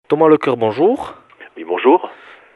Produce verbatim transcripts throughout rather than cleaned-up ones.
Thomas Lecoeur, bonjour. Oui, bonjour.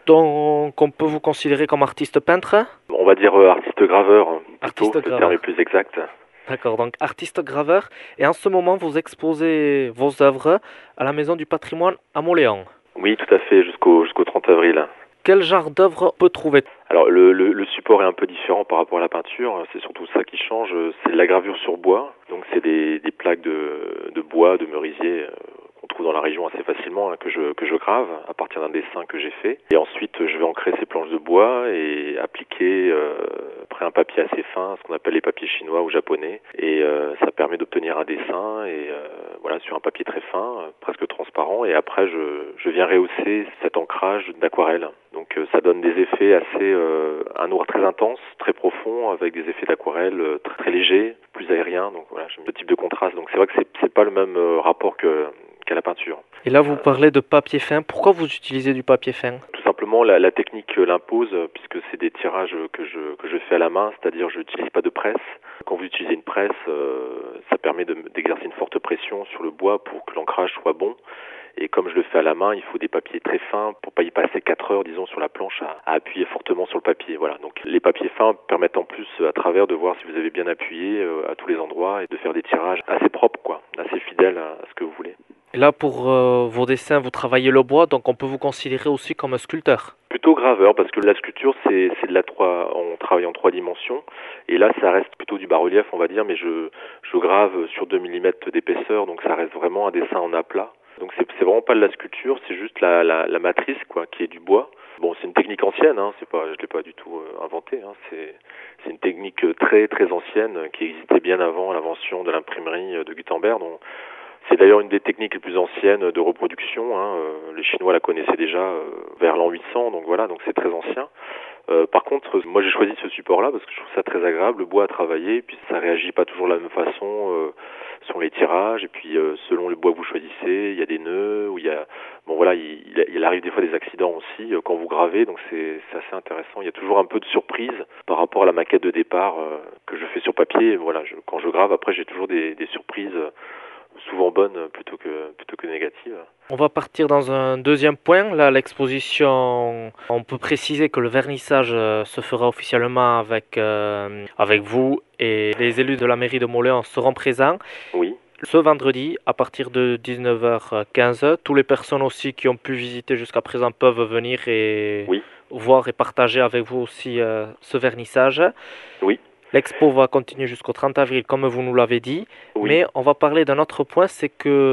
Donc, on peut vous considérer comme artiste peintre? On va dire euh, artiste graveur, hein, plutôt, Artiste le terme est graveur. plus exact. D'accord, donc artiste graveur. Et en ce moment, vous exposez vos œuvres à la Maison du Patrimoine à Moléon. Oui, tout à fait, jusqu'au jusqu'au trente avril. Quel genre d'œuvre on peut trouver? Alors, le, le, le support est un peu différent par rapport à la peinture, c'est surtout ça qui change, c'est de la gravure sur bois. Donc, c'est des, des plaques de, de bois, de merisier, euh, qu'on trouve dans la région assez facilement, hein, que je que je grave à partir d'un dessin que j'ai fait. Et ensuite, je vais ancrer ces planches de bois et appliquer euh, après un papier assez fin, ce qu'on appelle les papiers chinois ou japonais. Et euh, ça permet d'obtenir un dessin et euh, voilà, sur un papier très fin, euh, presque transparent. Et après, je, je viens rehausser cet ancrage d'aquarelle. Donc euh, ça donne des effets assez, euh, un noir très intense, très profond, avec des effets d'aquarelle euh, très, très légers, plus aériens. Donc voilà, j'aime ce type de contraste. Donc c'est vrai que c'est, c'est pas le même euh, rapport que qu'à la peinture. Et là, vous parlez de papier fin. Pourquoi vous utilisez du papier fin? Tout simplement, la, la technique l'impose, puisque c'est des tirages que je que je fais à la main, c'est-à-dire je n'utilise pas de presse. Quand vous utilisez une presse, euh, ça permet de, d'exercer une forte pression sur le bois pour que l'ancrage soit bon. Et comme je le fais à la main, il faut des papiers très fins pour pas y passer quatre heures, disons, sur la planche à, à appuyer fortement sur le papier. Voilà. Donc les papiers fins permettent en plus, à travers, de voir si vous avez bien appuyé euh, à tous les endroits et de faire des tirages assez propres, quoi, assez fidèles à, à ce que vous voulez. Et là, pour euh, vos dessins, vous travaillez le bois, donc on peut vous considérer aussi comme un sculpteur. Plutôt graveur, parce que la sculpture, c'est, c'est de la trois, on travaille en trois dimensions, et là, ça reste plutôt du bas-relief, on va dire, mais je, je grave sur deux millimètres d'épaisseur, donc ça reste vraiment un dessin en aplat. Donc c'est, c'est vraiment pas de la sculpture, c'est juste la, la, la matrice, quoi, qui est du bois. Bon, c'est une technique ancienne, hein, c'est pas, je l'ai pas du tout euh, inventée, hein, c'est, c'est une technique très, très ancienne, qui existait bien avant l'invention de l'imprimerie de Gutenberg, dont c'est d'ailleurs une des techniques les plus anciennes de reproduction. Hein. Euh, les Chinois la connaissaient déjà euh, vers l'an huit cents, donc voilà, donc c'est très ancien. Euh, par contre, moi j'ai choisi ce support-là parce que je trouve ça très agréable, le bois à travailler, puis ça réagit pas toujours de la même façon euh, sur les tirages, et puis euh, selon le bois que vous choisissez, il y a des nœuds, ou il y a, bon voilà, il, il arrive des fois des accidents aussi euh, quand vous gravez, donc c'est, c'est assez intéressant. Il y a toujours un peu de surprise par rapport à la maquette de départ euh, que je fais sur papier. Voilà, je, quand je grave, après j'ai toujours des, des surprises. Euh, souvent bonnes plutôt que plutôt que négatives. On va partir dans un deuxième point. Là, l'exposition, on peut préciser que le vernissage euh, se fera officiellement avec, euh, avec vous et les élus de la mairie de Moléon seront présents. Oui. Ce vendredi, à partir de dix-neuf heures quinze, toutes les personnes aussi qui ont pu visiter jusqu'à présent peuvent venir et oui. voir et partager avec vous aussi euh, ce vernissage. Oui. L'expo va continuer jusqu'au trente avril, comme vous nous l'avez dit. Oui. Mais on va parler d'un autre point, c'est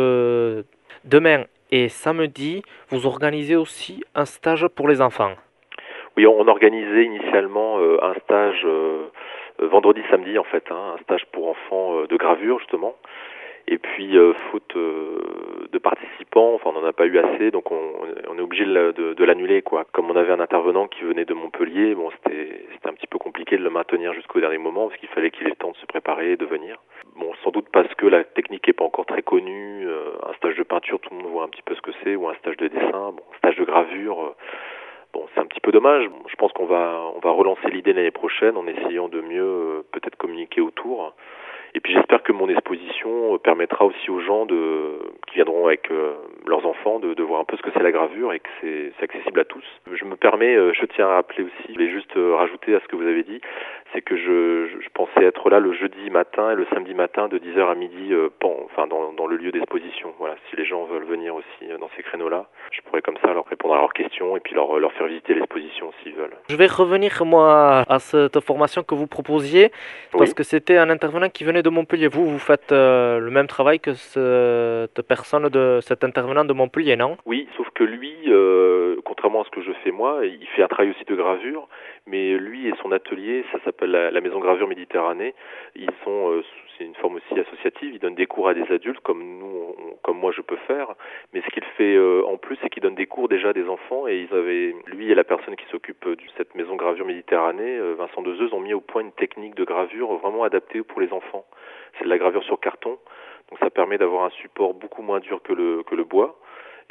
que demain et samedi, vous organisez aussi un stage pour les enfants. Oui, on organisait initialement euh, un stage euh, vendredi, samedi en fait, hein, un stage pour enfants euh, de gravure justement. Et puis, euh, faute euh, de participants, enfin, on n'en a pas eu assez, donc on, on est obligé de, de, de l'annuler, quoi. Comme on avait un intervenant qui venait de Montpellier, bon, c'était, c'était un petit peu compliqué de le maintenir jusqu'au dernier moment, parce qu'il fallait qu'il ait le temps de se préparer et de venir. Bon, sans doute parce que la technique n'est pas encore très connue, euh, un stage de peinture, tout le monde voit un petit peu ce que c'est, ou un stage de dessin, bon, un stage de gravure... Euh, Bon, c'est un petit peu dommage. Je pense qu'on va, on va relancer l'idée l'année prochaine en essayant de mieux euh, peut-être communiquer autour. Et puis j'espère que mon exposition permettra aussi aux gens de, qui viendront avec euh, leurs enfants de, de voir un peu ce que c'est la gravure et que c'est, c'est accessible à tous. Je me permets, euh, je tiens à rappeler aussi, je voulais juste euh, rajouter à ce que vous avez dit, c'est que je, je, je pensais être là le jeudi matin et le samedi matin de dix heures à midi, euh, bon, enfin dans, dans le lieu d'exposition. Voilà, si les gens veulent venir aussi euh, dans ces créneaux-là, je pourrais comme ça leur répondre à leurs questions et puis leur, leur faire visiter l'exposition s'ils veulent. Je vais revenir moi à cette formation que vous proposiez parce Oui. que c'était un intervenant qui venait de Montpellier. Vous, vous faites euh, le même travail que cette personne, de cet intervenant de Montpellier, non? Oui, sauf que lui, euh, contrairement à ce que je fais moi, il fait un travail aussi de gravure, mais lui et son atelier, ça s'appelle la, la Maison Gravure Méditerranée. Ils sont, euh, c'est une forme aussi associative. Ils donnent des cours à des adultes, comme nous, on, comme moi, je peux faire. Mais ce qu'il fait euh, en plus, c'est qu'il donne des cours déjà à des enfants. Et ils avaient, lui et la personne qui s'occupe de cette Maison Gravure Méditerranée, euh, Vincent Dezeuse, ont mis au point une technique de gravure vraiment adaptée pour les enfants. C'est de la gravure sur carton, donc ça permet d'avoir un support beaucoup moins dur que le que le bois.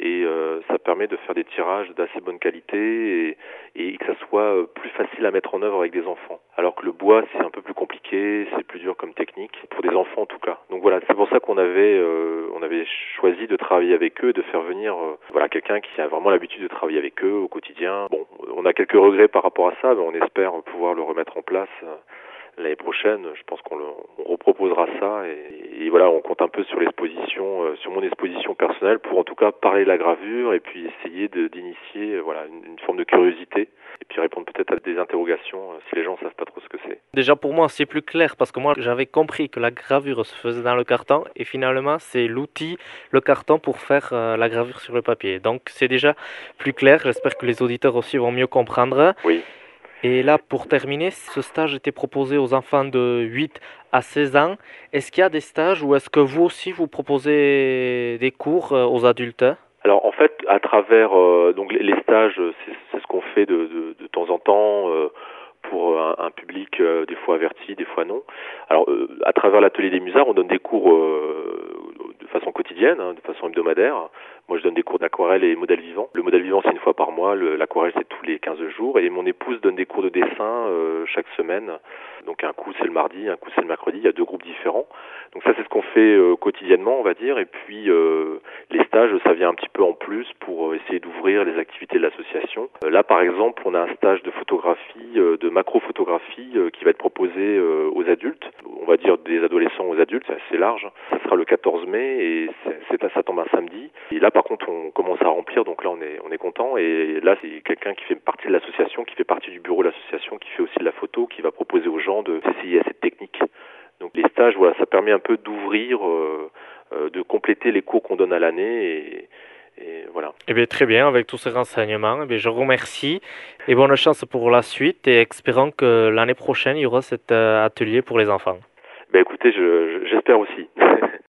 et euh, ça permet de faire des tirages d'assez bonne qualité et, et que ça soit plus facile à mettre en œuvre avec des enfants. Alors que le bois, c'est un peu plus compliqué, c'est plus dur comme technique, pour des enfants en tout cas. Donc voilà, c'est pour ça qu'on avait, euh, on avait choisi de travailler avec eux, de faire venir euh, voilà, quelqu'un qui a vraiment l'habitude de travailler avec eux au quotidien. Bon, on a quelques regrets par rapport à ça, mais on espère pouvoir le remettre en place euh, l'année prochaine. Je pense qu'on le, on reproposera ça et, et voilà, on compte un peu sur l'exposition, euh, sur mon exposition personnelle pour en tout cas parler de la gravure et puis essayer de, d'initier euh, voilà une, une forme de curiosité et puis répondre peut-être à des interrogations euh, si les gens savent pas trop ce que c'est. Déjà pour moi c'est plus clair parce que moi j'avais compris que la gravure se faisait dans le carton et finalement c'est l'outil, le carton pour faire euh, la gravure sur le papier. Donc c'est déjà plus clair, j'espère que les auditeurs aussi vont mieux comprendre. Oui. Et là, pour terminer, ce stage était proposé aux enfants de huit à seize ans. Est-ce qu'il y a des stages ou est-ce que vous aussi vous proposez des cours euh, aux adultes? Alors en fait, à travers euh, donc les stages, c'est, c'est ce qu'on fait de, de, de temps en temps euh, pour un, un public euh, des fois averti, des fois non. Alors euh, à travers l'atelier des Musards, on donne des cours euh, de façon quotidienne, hein, de façon hebdomadaire. Moi, je donne des cours d'aquarelle et modèle vivant. Le modèle vivant, c'est une fois par mois. Le, l'aquarelle, c'est tous les quinze jours. Et mon épouse donne des cours de dessin euh, chaque semaine. Donc un coup, c'est le mardi, un coup, c'est le mercredi. Il y a deux groupes différents. Donc ça, c'est ce qu'on fait euh, quotidiennement, on va dire. Et puis, euh, les stages, ça vient un petit peu en plus pour essayer d'ouvrir les activités de l'association. Euh, là, par exemple, on a un stage de photographie, euh, de macro-photographie euh, qui va être proposé euh, aux adultes. On va dire des adolescents aux adultes, c'est assez large. Ça sera le quatorze mai et c'est, c'est, ça tombe un samedi. Et là, par contre, on commence à remplir, donc là, on est, on est content. Et là, c'est quelqu'un qui fait partie de l'association, qui fait partie du bureau de l'association, qui fait aussi de la photo, qui va proposer aux gens de s'essayer à cette technique. Donc les stages, voilà, ça permet un peu d'ouvrir, euh, euh, de compléter les cours qu'on donne à l'année et, et voilà. Eh bien, très bien, avec tous ces renseignements, eh bien, je vous remercie et bonne chance pour la suite et espérons que l'année prochaine, il y aura cet euh, atelier pour les enfants. Ben écoutez, je, je, j'espère aussi.